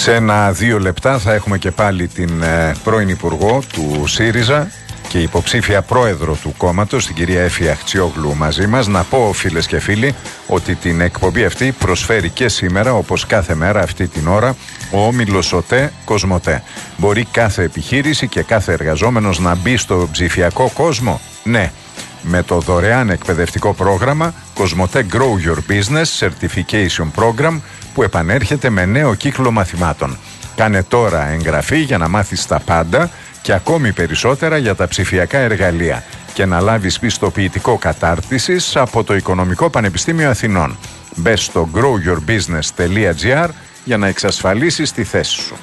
Σε 1-2 λεπτά θα έχουμε και πάλι την πρώην Υπουργό του ΣΥΡΙΖΑ και υποψήφια πρόεδρο του κόμματος, την κυρία Έφη Αχτσιόγλου, μαζί μας. Να πω, φίλες και φίλοι, ότι την εκπομπή αυτή προσφέρει και σήμερα, όπως κάθε μέρα αυτή την ώρα, ο όμιλος ΟΤΕ Κοσμοτέ. Μπορεί κάθε επιχείρηση και κάθε εργαζόμενος να μπει στο ψηφιακό κόσμο? Ναι. Με το δωρεάν εκπαιδευτικό πρόγραμμα Κοσμοτέ Grow Your Business Certification Program, που επανέρχεται με νέο κύκλο μαθημάτων. Κάνε τώρα εγγραφή για να μάθεις τα πάντα και ακόμη περισσότερα για τα ψηφιακά εργαλεία και να λάβεις πιστοποιητικό κατάρτισης από το Οικονομικό Πανεπιστήμιο Αθηνών. Μπες στο growyourbusiness.gr για να εξασφαλίσεις τη θέση σου.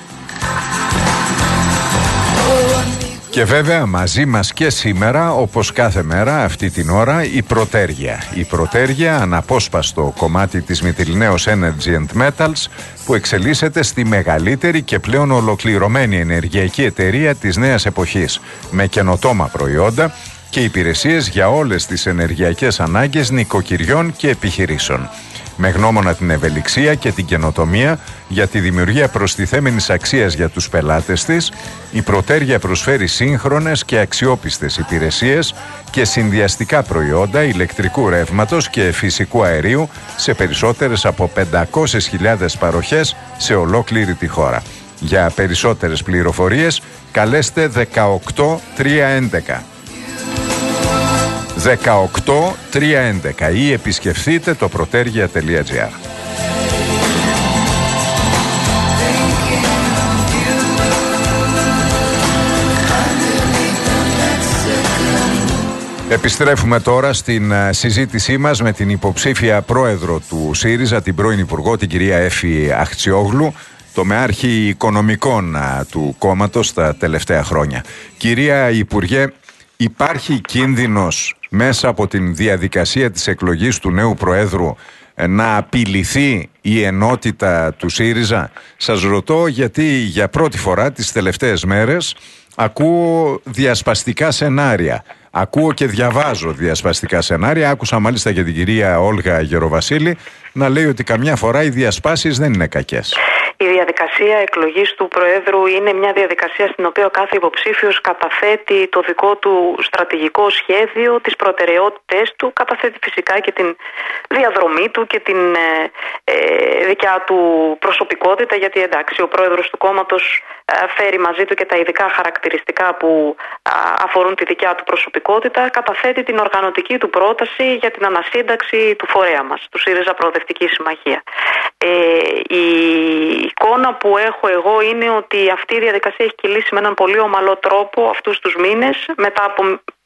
Και βέβαια μαζί μας και σήμερα, όπως κάθε μέρα αυτή την ώρα, η Πρωτέργεια. Η Πρωτέργεια, αναπόσπαστο κομμάτι της Mytilineos Energy and Metals, που εξελίσσεται στη μεγαλύτερη και πλέον ολοκληρωμένη ενεργειακή εταιρεία της νέας εποχής, με καινοτόμα προϊόντα και υπηρεσίες για όλες τις ενεργειακές ανάγκες νοικοκυριών και επιχειρήσεων. Με γνώμονα την ευελιξία και την καινοτομία για τη δημιουργία προστιθέμενης αξίας για τους πελάτες της, η Πρωτέργεια προσφέρει σύγχρονες και αξιόπιστες υπηρεσίες και συνδυαστικά προϊόντα ηλεκτρικού ρεύματος και φυσικού αερίου σε περισσότερες από 500.000 παροχές σε ολόκληρη τη χώρα. Για περισσότερες πληροφορίες καλέστε 18311. 18311 ή επισκεφθείτε το protergia.gr. Επιστρέφουμε τώρα στην συζήτησή μας με την υποψήφια πρόεδρο του ΣΥΡΙΖΑ, την πρώην Υπουργό, την κυρία Έφη Αχτσιόγλου, τομεάρχη οικονομικών του κόμματος τα τελευταία χρόνια. Κυρία Υπουργέ, υπάρχει κίνδυνος μέσα από την διαδικασία της εκλογής του νέου Προέδρου να απειληθεί η ενότητα του ΣΥΡΙΖΑ? Σας ρωτώ γιατί για πρώτη φορά τις τελευταίες μέρες ακούω διασπαστικά σενάρια. Ακούω και διαβάζω διασπαστικά σενάρια. Άκουσα μάλιστα και την κυρία Όλγα Γεροβασίλη να λέει ότι καμιά φορά οι διασπάσεις δεν είναι κακές. Η διαδικασία εκλογής του Προέδρου είναι μια διαδικασία στην οποία ο κάθε υποψήφιος καταθέτει το δικό του στρατηγικό σχέδιο, τις προτεραιότητες του, καταθέτει φυσικά και την διαδρομή του και την δικιά του προσωπικότητα, γιατί εντάξει, ο Πρόεδρος του κόμματος φέρει μαζί του και τα ειδικά χαρακτηριστικά που αφορούν τη δικιά του προσωπικότητα, καταθέτει την οργανωτική του πρόταση για την ανασύνταξη του φορέα μας, του ΣΥΡΙΖΑ Προοδευτική Συμμαχία. Η εικόνα που έχω εγώ είναι ότι αυτή η διαδικασία έχει κυλήσει με έναν πολύ ομαλό τρόπο αυτούς τους μήνες, μετά από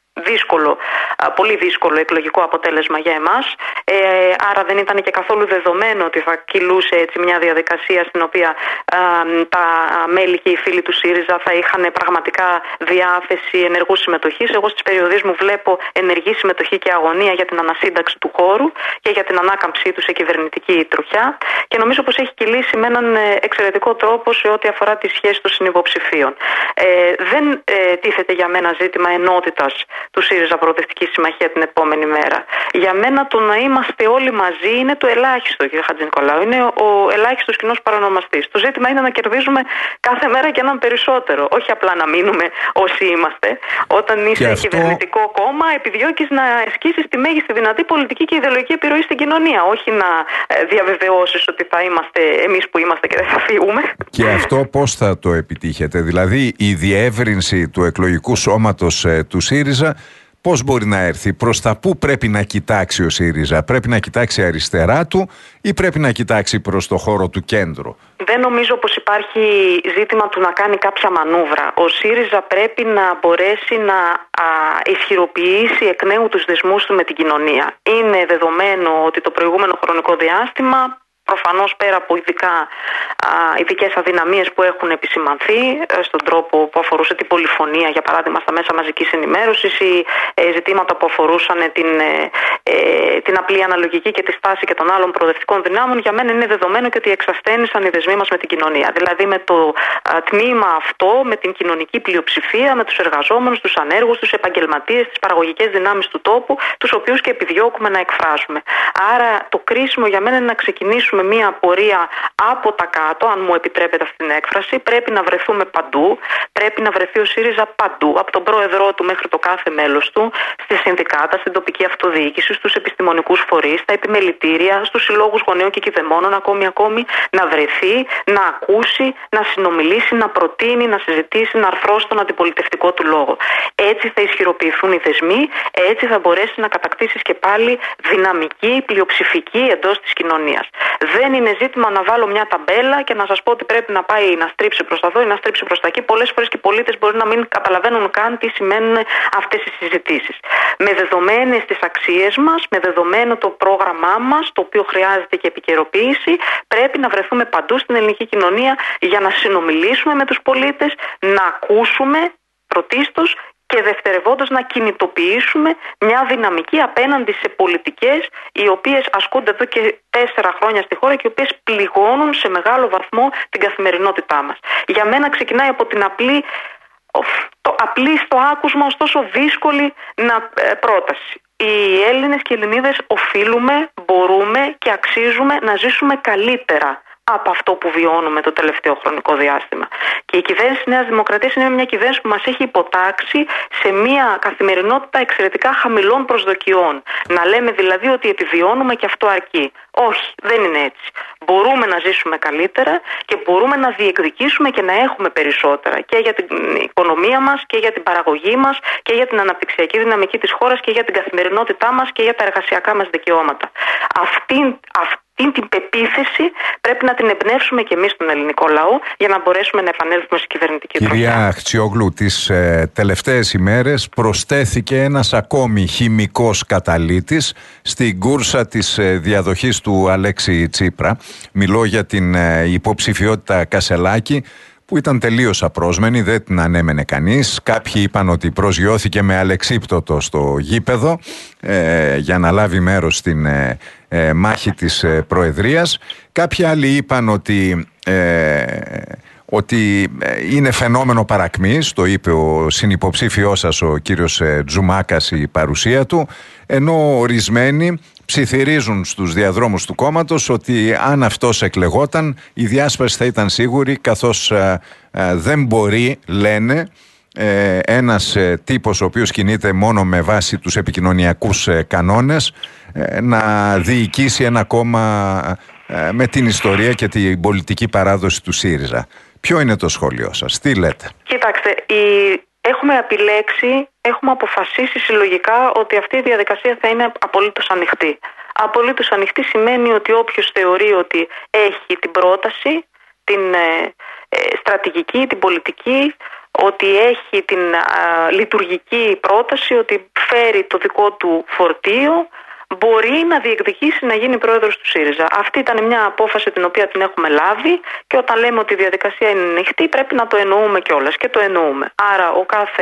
πολύ δύσκολο εκλογικό αποτέλεσμα για εμάς. Άρα δεν ήταν και καθόλου δεδομένο ότι θα κυλούσε έτσι μια διαδικασία στην οποία τα μέλη και οι φίλοι του ΣΥΡΙΖΑ θα είχαν πραγματικά διάθεση ενεργού συμμετοχής. Εγώ στις περιοδίες μου βλέπω ενεργή συμμετοχή και αγωνία για την ανασύνταξη του χώρου και για την ανάκαμψή του σε κυβερνητική τροχιά, και νομίζω πως έχει κυλήσει με έναν εξαιρετικό τρόπο σε ό,τι αφορά τη σχέση των συνυποψηφίων. Δεν τίθεται για μένα ζήτημα ενότητας του ΣΥΡΙΖΑ Προοδευτική Συμμαχία την επόμενη μέρα. Για μένα το να είμαστε όλοι μαζί είναι το ελάχιστο, κύριε Χατζηνικολάου. Είναι ο ελάχιστος κοινός παρονομαστής. Το ζήτημα είναι να κερδίζουμε κάθε μέρα και έναν περισσότερο. Όχι απλά να μείνουμε όσοι είμαστε. Όταν είσαι κυβερνητικό κόμμα, επιδιώκεις να ασκήσεις τη μέγιστη δυνατή πολιτική και ιδεολογική επιρροή στην κοινωνία. Όχι να διαβεβαιώσεις ότι θα είμαστε εμείς που είμαστε και δεν θα φύγουμε. Και αυτό πώς θα το επιτύχετε? Δηλαδή, η διεύρυνση του εκλογικού σώματος του ΣΥΡΙΖΑ πώς μπορεί να έρθει? Προς τα πού πρέπει να κοιτάξει ο ΣΥΡΙΖΑ? Πρέπει να κοιτάξει αριστερά του ή πρέπει να κοιτάξει προς το χώρο του κέντρου? Δεν νομίζω πως υπάρχει ζήτημα του να κάνει κάποια μανούβρα. Ο ΣΥΡΙΖΑ πρέπει να μπορέσει να ισχυροποιήσει εκ νέου τους δεσμούς του με την κοινωνία. Είναι δεδομένο ότι το προηγούμενο χρονικό διάστημα, προφανώς πέρα από ειδικές αδυναμίες που έχουν επισημανθεί στον τρόπο που αφορούσε την πολυφωνία, για παράδειγμα στα μέσα μαζικής ενημέρωσης, ή ζητήματα που αφορούσαν την απλή αναλογική και τη στάση και των άλλων προοδευτικών δυνάμεων, για μένα είναι δεδομένο και ότι εξασθένησαν οι δεσμοί μας με την κοινωνία. Δηλαδή με το τμήμα αυτό, με την κοινωνική πλειοψηφία, με τους εργαζόμενους, τους ανέργους, τους επαγγελματίες, τις παραγωγικές δυνάμεις του τόπου, τους οποίους και επιδιώκουμε να εκφράζουμε. Άρα το κρίσιμο για μένα είναι να ξεκινήσουμε ξεκινήσουμε μία πορεία από τα κάτω, αν μου επιτρέπετε αυτή την έκφραση. Πρέπει να βρεθούμε παντού, πρέπει να βρεθεί ο ΣΥΡΙΖΑ παντού, από τον πρόεδρό του μέχρι το κάθε μέλος του, στη συνδικάτα, στην τοπική αυτοδιοίκηση, στους επιστημονικούς φορείς, στα επιμελητήρια, στους συλλόγους γονέων και κηδεμόνων, ακόμη, να βρεθεί, να ακούσει, να συνομιλήσει, να προτείνει, να συζητήσει, να αρθρώσει τον αντιπολιτευτικό του λόγο. Έτσι θα ισχυροποιηθούν οι δεσμοί, έτσι θα μπορέσει να κατακτήσει και πάλι δυναμική, πλειοψηφική εντός της κοινωνίας. Δεν είναι ζήτημα να βάλω μια ταμπέλα και να σας πω ότι πρέπει να πάει να στρίψει προς τα εδώ ή να στρίψει προς τα εκεί. Πολλές φορές και οι πολίτες μπορεί να μην καταλαβαίνουν καν τι σημαίνουν αυτές οι συζητήσεις. Με δεδομένες τις αξίες μας, με δεδομένο το πρόγραμμά μας, το οποίο χρειάζεται και επικαιροποίηση, πρέπει να βρεθούμε παντού στην ελληνική κοινωνία για να συνομιλήσουμε με τους πολίτες, να ακούσουμε πρωτίστως και δευτερευόντως να κινητοποιήσουμε μια δυναμική απέναντι σε πολιτικές οι οποίες ασκούνται εδώ και 4 χρόνια στη χώρα και οι οποίες πληγώνουν σε μεγάλο βαθμό την καθημερινότητά μας. Για μένα ξεκινάει από την απλή στο άκουσμα, ωστόσο δύσκολη πρόταση. Οι Έλληνες και οι Ελληνίδες οφείλουμε, μπορούμε και αξίζουμε να ζήσουμε καλύτερα από αυτό που βιώνουμε το τελευταίο χρονικό διάστημα. Και η κυβέρνηση της Νέας Δημοκρατίας είναι μια κυβέρνηση που μας έχει υποτάξει σε μια καθημερινότητα εξαιρετικά χαμηλών προσδοκιών. Να λέμε δηλαδή ότι επιβιώνουμε και αυτό αρκεί. Όχι, δεν είναι έτσι. Μπορούμε να ζήσουμε καλύτερα και μπορούμε να διεκδικήσουμε και να έχουμε περισσότερα και για την οικονομία μας και για την παραγωγή μας και για την αναπτυξιακή δυναμική της χώρας και για την καθημερινότητά μας και για τα εργασιακά μας δικαιώματα. Αυτή την πεποίθηση πρέπει να την εμπνεύσουμε και εμείς στον ελληνικό λαό για να μπορέσουμε να επανέλθουμε στην κυβερνητική τροχιά. Κυρία Χτσιόγλου, τις τελευταίες ημέρες προσθέθηκε ένας ακόμη χημικός καταλύτης στην κούρσα της διαδοχής του Αλέξη Τσίπρα. Μιλώ για την υποψηφιότητα Κασελάκη, που ήταν τελείως απρόσμενη, δεν την ανέμενε κανείς. Κάποιοι είπαν ότι προσγειώθηκε με αλεξίπτωτο στο γήπεδο για να λάβει μέρος στην μάχη της Προεδρίας. Κάποιοι άλλοι είπαν ότι είναι φαινόμενο παρακμής, το είπε ο συνυποψήφιός σας ο κύριος Τζουμάκας, η παρουσία του, ενώ ορισμένοι ψιθυρίζουν στους διαδρόμους του κόμματος ότι αν αυτός εκλεγόταν η διάσπαση θα ήταν σίγουρη, καθώς δεν μπορεί, λένε, ένας τύπος ο οποίος κινείται μόνο με βάση τους επικοινωνιακούς κανόνες να διοικήσει ένα κόμμα με την ιστορία και την πολιτική παράδοση του ΣΥΡΙΖΑ. Ποιο είναι το σχόλιο σας, τι λέτε? Κοιτάξτε, έχουμε επιλέξει, έχουμε αποφασίσει συλλογικά ότι αυτή η διαδικασία θα είναι απολύτως ανοιχτή. Απολύτως ανοιχτή σημαίνει ότι όποιος θεωρεί ότι έχει την πρόταση, την στρατηγική, την πολιτική, ότι έχει την λειτουργική πρόταση, ότι φέρει το δικό του φορτίο, μπορεί να διεκδικήσει να γίνει πρόεδρος του ΣΥΡΙΖΑ. Αυτή ήταν μια απόφαση την οποία την έχουμε λάβει και όταν λέμε ότι η διαδικασία είναι ανοιχτή πρέπει να το εννοούμε κιόλας και το εννοούμε. Άρα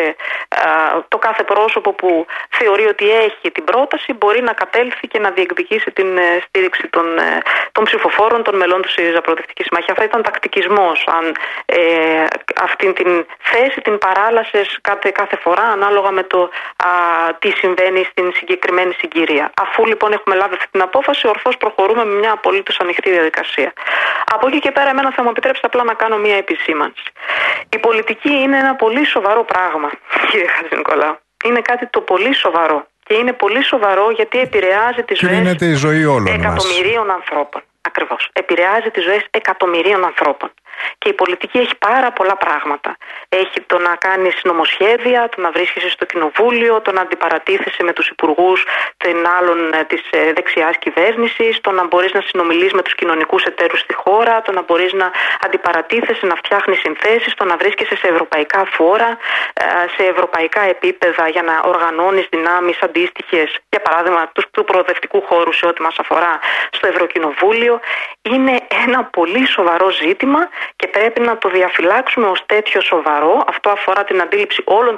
το κάθε πρόσωπο που θεωρεί ότι έχει την πρόταση μπορεί να κατέλθει και να διεκδικήσει την στήριξη των ψηφοφόρων, των μελών του ΣΥΡΙΖΑ Προοδευτική Συμμαχία. Αυτό ήταν τακτικισμός. Αν αυτή την θέση την παράλασες κάθε φορά ανάλογα με το τι συμβαίνει στην συγκεκριμένη συγκυρία. Αφού λοιπόν έχουμε λάβει αυτή την απόφαση, ορθώς προχωρούμε με μια απολύτως ανοιχτή διαδικασία. Από εκεί και πέρα, εμένα θα μου επιτρέψετε απλά να κάνω μια επισήμανση. Η πολιτική είναι ένα πολύ σοβαρό πράγμα, κύριε Χατζηνικολάου. Είναι κάτι το πολύ σοβαρό. Και είναι πολύ σοβαρό γιατί επηρεάζει τις ζωές εκατομμυρίων ανθρώπων. Ακριβώς. Επηρεάζει τις ζωές εκατομμυρίων ανθρώπων. Και η πολιτική έχει πάρα πολλά πράγματα. Έχει το να κάνει νομοσχέδια, το να βρίσκεσαι στο κοινοβούλιο, το να αντιπαρατίθεσαι με τους υπουργούς των άλλων της δεξιάς κυβέρνησης, το να μπορείς να συνομιλείς με τους κοινωνικούς εταίρους στη χώρα, το να μπορείς να αντιπαρατίθεσαι, να φτιάχνεις συνθέσεις, το να βρίσκεσαι σε ευρωπαϊκά φόρα, σε ευρωπαϊκά επίπεδα για να οργανώνεις δυνάμεις αντίστοιχες, για παράδειγμα του προοδευτικού χώρου σε ό,τι μας αφορά στο Ευρωκοινοβούλιο. Είναι ένα πολύ σοβαρό ζήτημα και πρέπει να το διαφυλάξουμε ως τέτοιο σοβαρό. Αυτό αφορά την αντίληψη όλων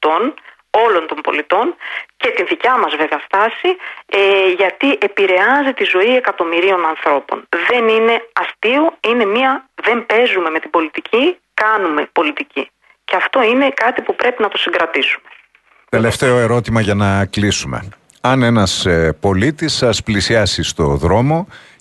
των πολιτών και την δικιά μας βέβαια στάση, γιατί επηρεάζει τη ζωή εκατομμυρίων ανθρώπων. Δεν είναι αστείο, δεν παίζουμε με την πολιτική, κάνουμε πολιτική. Και αυτό είναι κάτι που πρέπει να το συγκρατήσουμε. Τελευταίο ερώτημα για να κλείσουμε. Αν ένας πολίτης σας πλησιάσει στο δρόμο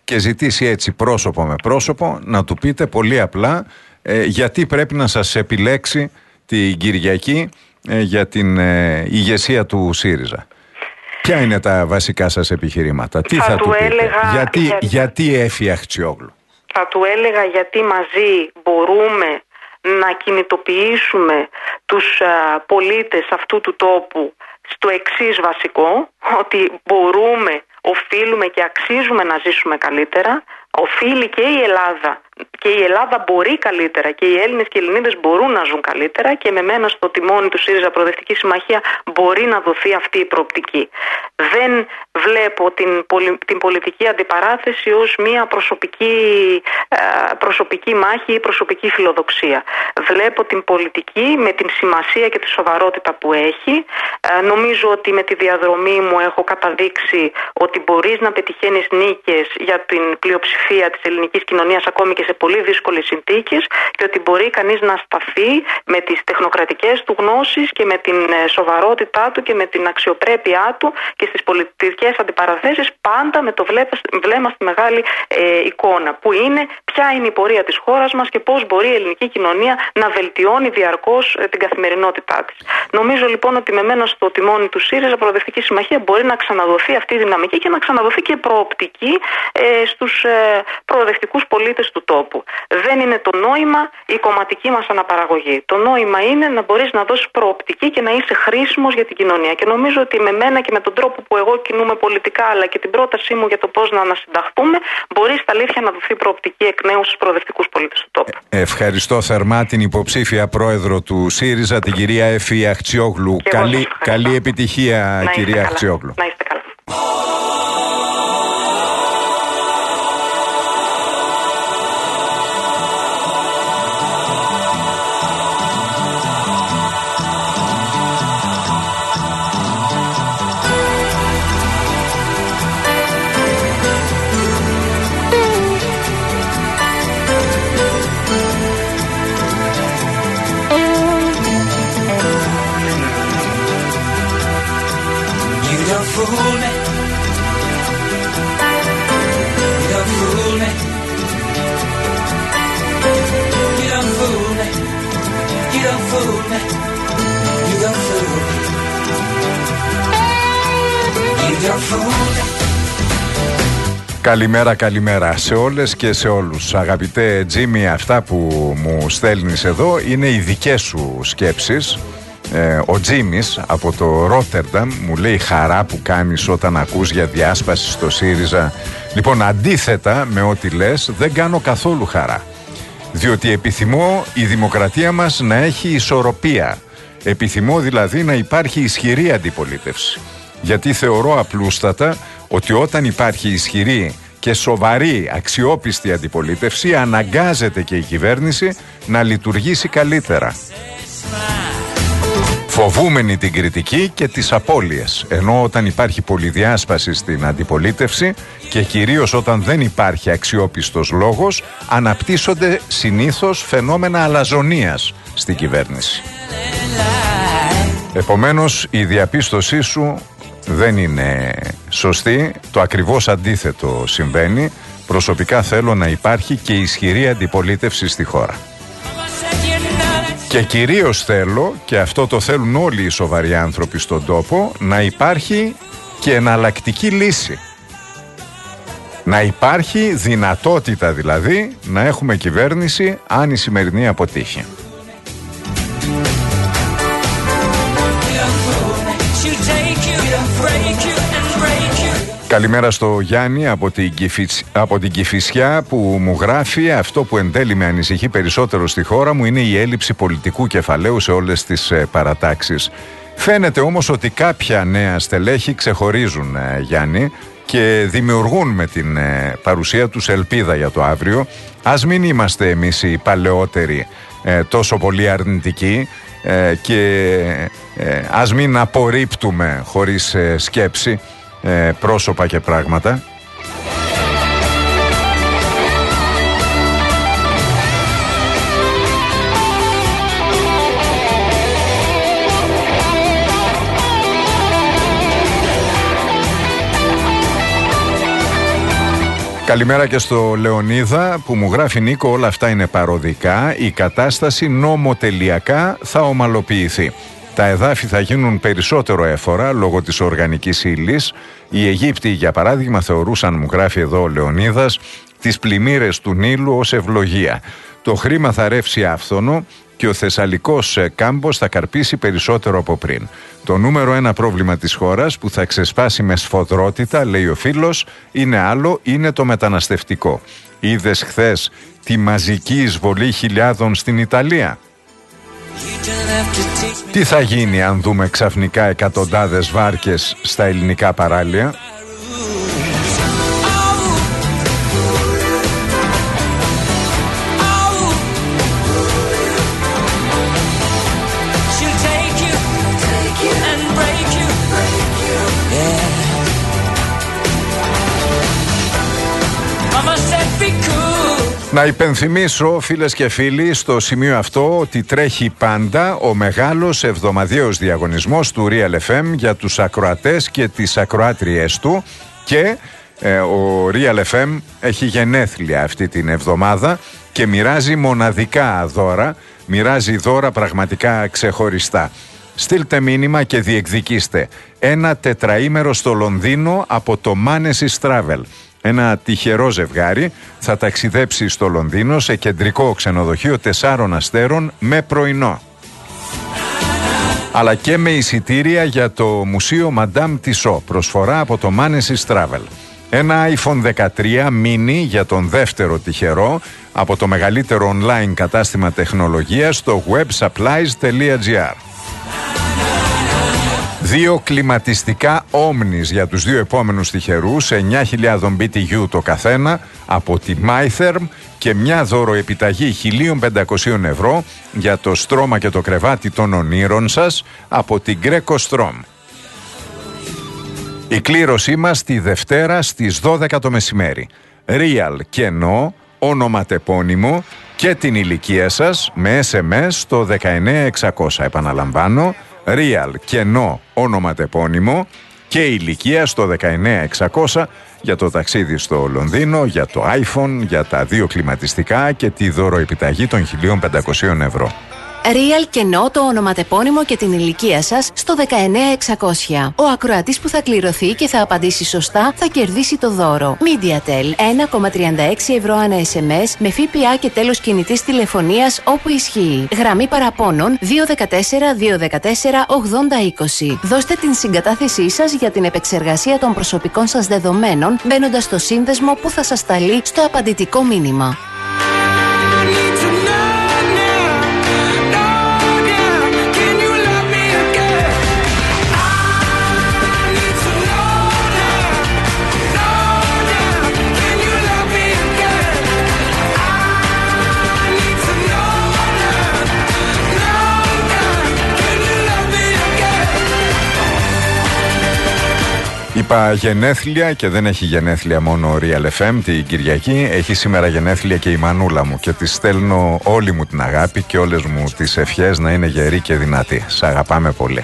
και ζητήσει έτσι πρόσωπο με πρόσωπο να του πείτε πολύ απλά γιατί πρέπει να σας επιλέξει την Κυριακή για την ηγεσία του ΣΥΡΙΖΑ. Ποια είναι τα βασικά σας επιχειρήματα, τι θα του πείτε, γιατί Έφη Αχτσιόγλου? Θα του έλεγα γιατί μαζί μπορούμε να κινητοποιήσουμε τους πολίτες αυτού του τόπου στο εξής βασικό, ότι μπορούμε, οφείλουμε και αξίζουμε να ζήσουμε καλύτερα. Οφείλει και η Ελλάδα, και η Ελλάδα μπορεί καλύτερα, και οι Έλληνες και οι Ελληνίδες μπορούν να ζουν καλύτερα, και με μένα στο τιμόνι του ΣΥΡΙΖΑ Προοδευτική Συμμαχία μπορεί να δοθεί αυτή η προοπτική. Δεν βλέπω την πολιτική αντιπαράθεση ως μια προσωπική μάχη ή προσωπική φιλοδοξία. Βλέπω την πολιτική με την σημασία και τη σοβαρότητα που έχει. Νομίζω ότι με τη διαδρομή μου έχω καταδείξει ότι μπορείς να πετυχαίνεις νίκες για την πλειοψηφία της ελληνικής κοινωνίας ακόμη και σε πολύ δύσκολες συνθήκες, και ότι μπορεί κανείς να σταθεί με τις τεχνοκρατικές του γνώσεις και με την σοβαρότητά του και με την αξιοπρέπειά του και στις πολιτικές αντιπαραθέσεις, πάντα με το βλέμμα στη μεγάλη εικόνα, που είναι ποια είναι η πορεία της χώρας μας και πώς μπορεί η ελληνική κοινωνία να βελτιώνει διαρκώς την καθημερινότητά της. Νομίζω λοιπόν ότι με μένα στο τιμόνι του ΣΥΡΙΖΑ Προοδευτική Συμμαχία μπορεί να ξαναδοθεί αυτή η δυναμική και να ξαναδοθεί και προοπτική στους προοδευτικούς πολίτες του τόπου. Δεν είναι το νόημα η κομματική μας αναπαραγωγή. Το νόημα είναι να μπορείς να δώσεις προοπτική και να είσαι χρήσιμος για την κοινωνία. Και νομίζω ότι με μένα και με τον τρόπο που εγώ κινούμαι πολιτικά, αλλά και την πρότασή μου για το πώς να ανασυνταχθούμε, μπορεί στα αλήθεια να δοθεί προοπτική εκ νέου στους προοδευτικούς πολίτες του τόπου. Ευχαριστώ θερμά την υποψήφια πρόεδρο του ΣΥΡΙΖΑ, την κυρία Έφη Αχτσιόγλου. Καλή επιτυχία, κυρία Αχτσιόγλου. Να είστε καλά. Καλημέρα σε όλες και σε όλους. Αγαπητέ Τζίμι, αυτά που μου στέλνεις εδώ είναι οι δικές σου σκέψεις. Ο Τζίμις από το Ρότερνταμ μου λέει χαρά που κάνεις όταν ακούς για διάσπαση στο ΣΥΡΙΖΑ. Λοιπόν, αντίθετα με ό,τι λες, δεν κάνω καθόλου χαρά. Διότι επιθυμώ η δημοκρατία μας να έχει ισορροπία. Επιθυμώ δηλαδή να υπάρχει ισχυρή αντιπολίτευση. Γιατί θεωρώ απλούστατα ότι όταν υπάρχει ισχυρή και σοβαρή αξιόπιστη αντιπολίτευση, αναγκάζεται και η κυβέρνηση να λειτουργήσει καλύτερα. Φοβούμενη την κριτική και τις απώλειες, ενώ όταν υπάρχει πολυδιάσπαση στην αντιπολίτευση και κυρίως όταν δεν υπάρχει αξιόπιστος λόγος, αναπτύσσονται συνήθως φαινόμενα αλαζονίας στην κυβέρνηση. Επομένως, η διαπίστωσή σου δεν είναι σωστή, το ακριβώς αντίθετο συμβαίνει. Προσωπικά θέλω να υπάρχει και ισχυρή αντιπολίτευση στη χώρα. Και κυρίως θέλω, και αυτό το θέλουν όλοι οι σοβαροί άνθρωποι στον τόπο, να υπάρχει και εναλλακτική λύση. Να υπάρχει δυνατότητα δηλαδή να έχουμε κυβέρνηση αν η σημερινή αποτύχει. Καλημέρα στο Γιάννη από την Κηφισιά που μου γράφει: αυτό που εν τέλει με ανησυχεί περισσότερο στη χώρα μου είναι η έλλειψη πολιτικού κεφαλαίου σε όλες τις παρατάξεις. Φαίνεται όμως ότι κάποια νέα στελέχη ξεχωρίζουν, Γιάννη, και δημιουργούν με την παρουσία τους ελπίδα για το αύριο. Ας μην είμαστε εμείς οι παλαιότεροι τόσο πολύ αρνητικοί και ας μην απορρίπτουμε χωρίς σκέψη πρόσωπα και πράγματα. Καλημέρα και στο Λεωνίδα που μου γράφει: Νίκο, όλα αυτά είναι παροδικά. Η κατάσταση νομοτελειακά θα ομαλοποιηθεί. Τα εδάφη θα γίνουν περισσότερο έφορα λόγω της οργανικής ύλης. Οι Αιγύπτιοι, για παράδειγμα, θεωρούσαν, μου γράφει εδώ ο Λεωνίδας, τις πλημμύρες του Νείλου ως ευλογία. Το χρήμα θα ρεύσει άφθονο και ο Θεσσαλικός κάμπος θα καρπίσει περισσότερο από πριν. Το νούμερο ένα πρόβλημα της χώρας που θα ξεσπάσει με σφοδρότητα, λέει ο φίλος, είναι άλλο, είναι το μεταναστευτικό. Είδες χθες τη μαζική εισβολή χιλιάδων στην Ιταλία? Τι θα γίνει αν δούμε ξαφνικά εκατοντάδες βάρκες στα ελληνικά παράλια? Να υπενθυμίσω, φίλες και φίλοι, στο σημείο αυτό ότι τρέχει πάντα ο μεγάλος εβδομαδιαίος διαγωνισμός του Real FM για τους ακροατές και τις ακροάτριές του και ο Real FM έχει γενέθλια αυτή την εβδομάδα και μοιράζει μοναδικά δώρα, μοιράζει δώρα πραγματικά ξεχωριστά. Στείλτε μήνυμα και διεκδικήστε ένα τετραήμερο στο Λονδίνο από το Manesis Travel. Ένα τυχερό ζευγάρι θα ταξιδέψει στο Λονδίνο σε κεντρικό ξενοδοχείο 4 αστέρων με πρωινό. Αλλά και με εισιτήρια για το Μουσείο Madame Tissot, προσφορά από το Manesis Travel. Ένα iPhone 13 mini για τον δεύτερο τυχερό από το μεγαλύτερο online κατάστημα τεχνολογίας στο websupplies.gr. 2 κλιματιστικά Omnis για τους 2 επόμενους τυχερούς, 9.000 BTU το καθένα από τη MyTherm και μια δωροεπιταγή 1.500 ευρώ για το στρώμα και το κρεβάτι των ονείρων σας από την Greco Strom. Η κλήρωσή μας τη Δευτέρα στις 12 το μεσημέρι. Real κενό, ονοματεπώνυμο και την ηλικία σας με SMS στο 19600. Επαναλαμβάνω, Real κενό, ονοματεπώνυμο και ηλικία στο 19600 για το ταξίδι στο Λονδίνο, για το iPhone, για τα 2 κλιματιστικά και τη δωροεπιταγή των 1.500 ευρώ. Real κενό, το ονοματεπώνυμο και την ηλικία σας στο 19600. Ο ακροατής που θα κληρωθεί και θα απαντήσει σωστά θα κερδίσει το δώρο. MediaTel 1,36 ευρώ ανά SMS με ΦΠΑ και τέλος κινητής τηλεφωνίας όπου ισχύει. Γραμμή παραπώνων 214-214-8020. Δώστε την συγκατάθεσή σας για την επεξεργασία των προσωπικών σας δεδομένων μπαίνοντας στο σύνδεσμο που θα σας σταλεί στο απαντητικό μήνυμα. Είπα γενέθλια και δεν έχει γενέθλια μόνο ο Real FM την Κυριακή. Έχει σήμερα γενέθλια και η μανούλα μου και της στέλνω όλη μου την αγάπη και όλες μου τις ευχές να είναι γερή και δυνατή. Σ' αγαπάμε πολύ.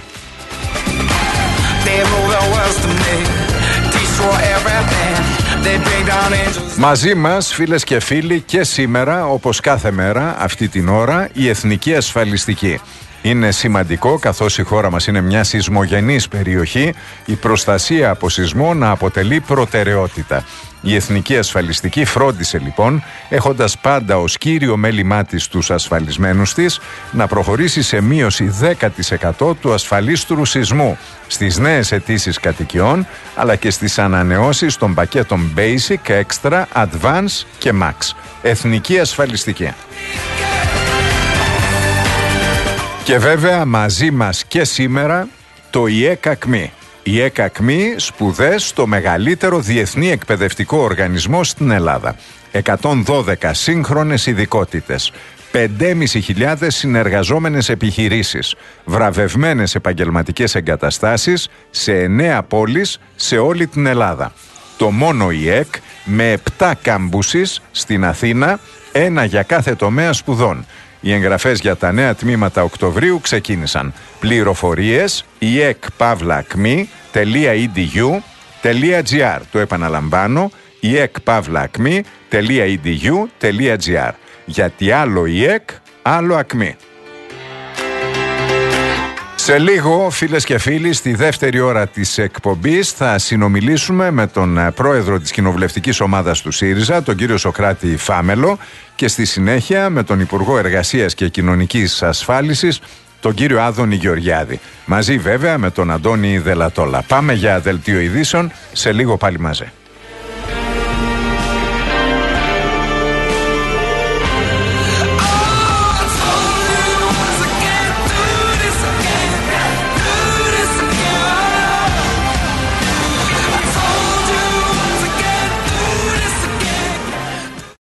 Μαζί μας, φίλες και φίλοι, και σήμερα όπως κάθε μέρα αυτή την ώρα η Εθνική Ασφαλιστική. Είναι σημαντικό, καθώς η χώρα μας είναι μια σεισμογενής περιοχή, η προστασία από σεισμό να αποτελεί προτεραιότητα. Η Εθνική Ασφαλιστική φρόντισε λοιπόν, έχοντας πάντα ως κύριο μέλημά της τους ασφαλισμένους της, να προχωρήσει σε μείωση 10% του ασφαλίστρου σεισμού στις νέες αιτήσεις κατοικιών, αλλά και στις ανανεώσεις των πακέτων Basic, Extra, Advance και Max. Εθνική Ασφαλιστική. Και βέβαια μαζί μας και σήμερα το ΙΕΚΑΚΜΗ. Η ΕΚΑΚΜΗ σπουδές στο μεγαλύτερο διεθνή εκπαιδευτικό οργανισμό στην Ελλάδα. 112 σύγχρονες ειδικότητες, 5.500 συνεργαζόμενες επιχειρήσεις, βραβευμένες επαγγελματικές εγκαταστάσεις σε 9 πόλεις σε όλη την Ελλάδα. Το μόνο ΙΕΚ με 7 κάμπουσις στην Αθήνα, ένα για κάθε τομέα σπουδών. Οι εγγραφές για τα νέα τμήματα Οκτωβρίου ξεκίνησαν. Πληροφορίες iekpavlakmi.edu.gr. Το επαναλαμβάνω, iec@acmi.edu.gr. Γιατί άλλο ΙΕΚ, άλλο ΑΚΜΗ. Σε λίγο, φίλες και φίλοι, στη δεύτερη ώρα της εκπομπής θα συνομιλήσουμε με τον πρόεδρο της κοινοβουλευτικής ομάδας του ΣΥΡΙΖΑ, τον κύριο Σωκράτη Φάμελο, και στη συνέχεια με τον Υπουργό Εργασίας και Κοινωνικής Ασφάλισης, τον κύριο Άδωνη Γεωργιάδη. Μαζί βέβαια με τον Αντώνη Δελατόλα. Πάμε για δελτίο ειδήσεων, σε λίγο πάλι μαζί.